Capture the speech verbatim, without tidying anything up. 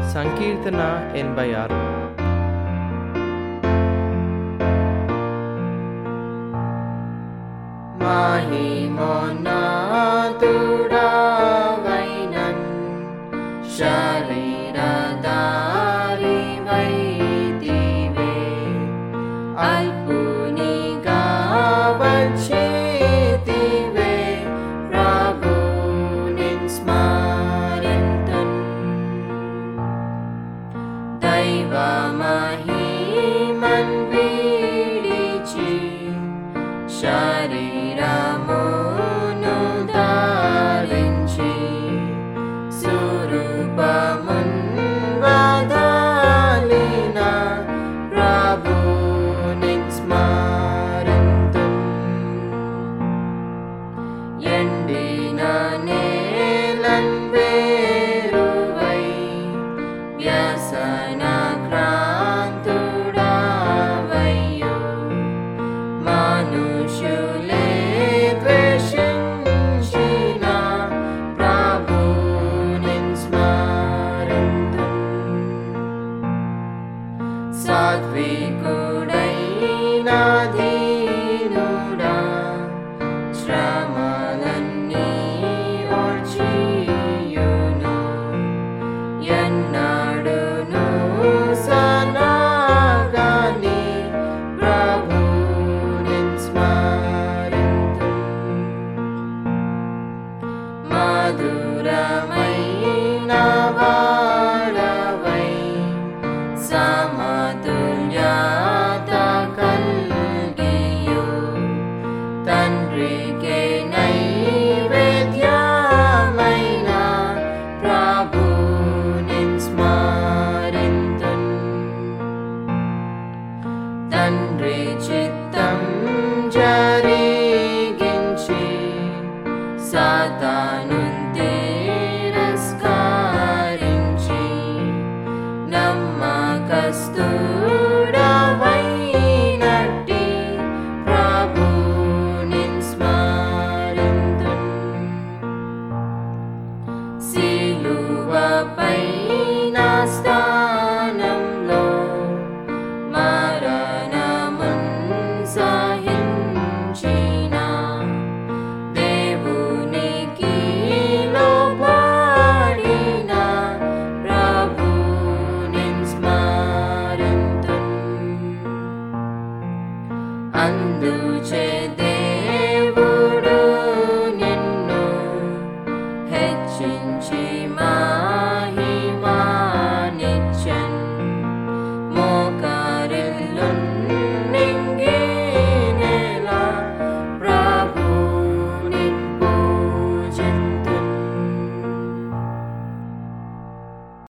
సంకీర్తన ఎనభై ఆరు. మహిమోన్నతుడవైనన్ శరీరధారివైతివే, అల్పునిగా వచ్చితివే, ప్రభు నిన్ స్మరింతున్. దైవ మహిమన్ విడిచి శరీరమును ధరించి, స్వరూపమున్ వదలిన ప్రభు నిన్ స్మరింతున్. ఎండిన నేలన్ వేరువై వ్యసనక్రాంతుడవయ్యు, మనుష్యులే ద్వేషించిన ప్రభు నిన్ స్మరింతున్. సాత్వికుడైన దీనుడా, శ్రమలన్నీ ఓర్చియును, ఎన్నడును సనగని ప్రభు నిన్ స్మరింతున్. మధురమైన వాడవై సమతుల్యత కల్గియు, తండ్రికే నైవేద్యమైన ప్రభు నిన్ స్మరింతున్. తండ్రి చిత్తం జరిగించి సాతానున్ తిరస్కరించి, నమ్మకస్తుడవైనట్టి ప్రభు నిన్ స్మరింతున్. సిలువపై నా స్థానంలో మరణమున్ సహించిన దేవునికి లోబడిన ప్రభు నిన్ స్మరింతున్. అందుచే దేవుడు నిన్ను హెచ్చించి మా